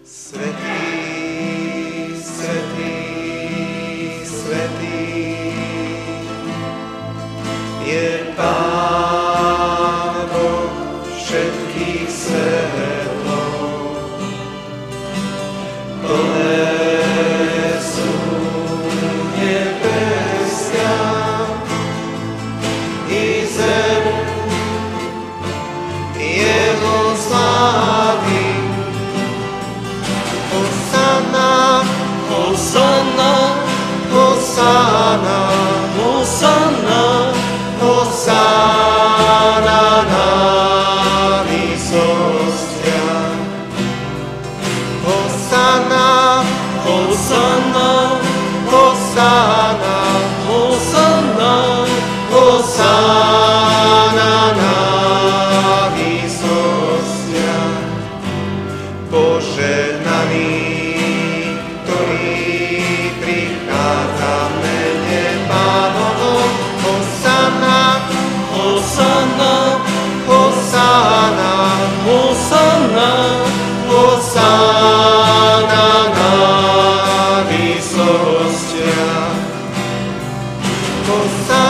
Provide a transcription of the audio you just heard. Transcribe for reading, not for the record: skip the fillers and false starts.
Svätý, svätý, svätý je Pán Boh všetkých svetov. Plné sú nebesia i zem jeho slávy. Hosanna, Hosanna, Hosanna, Hosanna, Hosanna na výsostiach. Hosanna, Hosanna, Hosanna, Hosanna, Hosanna na výsostiach. Požehnaný, ktorý prichádza v mene Pánovom. Hosanna, Hosanna, Hosanna, Hosanna, Hosanna na výsostiach. Hosanna,